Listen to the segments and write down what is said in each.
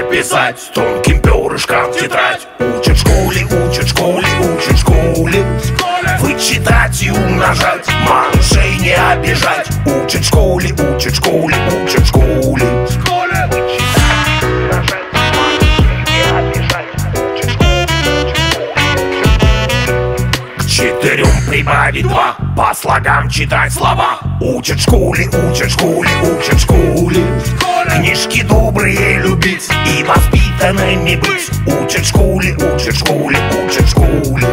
писать, тонким перышком тетрадь. Учат в школе, учат в школе, учат в школе. Вычитать и умножать, малышей не обижать. Учат в школе, учат в школе, учат в школе. К четырем прибавить два, по слогам читать слова. Учат в школе, учат в школе, учат в школе. Книжки добрые любить и воспитанными быть. Учат в школе, учат в школе, учат в школе.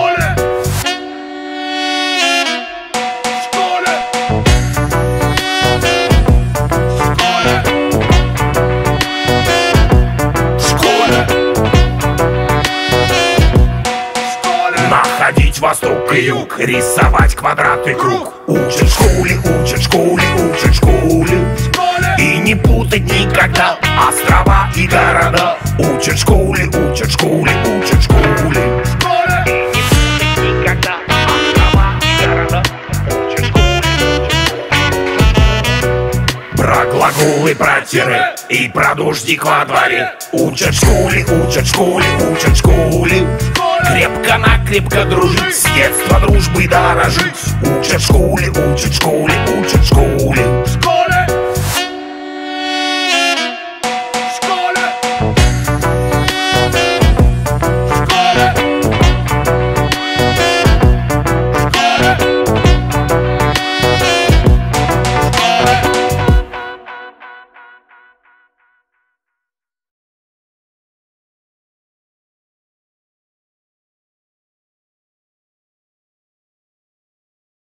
Находить восток и юг, рисовать квадрат и круг. Учат в школе, учат в школе, учат в школе. И не путать никогда острова и города. Учат в школе, учат в школе, учат в школе. И не путать никогда острова и города. Учат в школе. Про глаголы, про тире и про дождик во дворе. Учат в школе, учат в школе, учат в школе. Крепко-накрепко дружить, с детства дружбой дорожить. Учат в школе, учат в школе, учат в школе.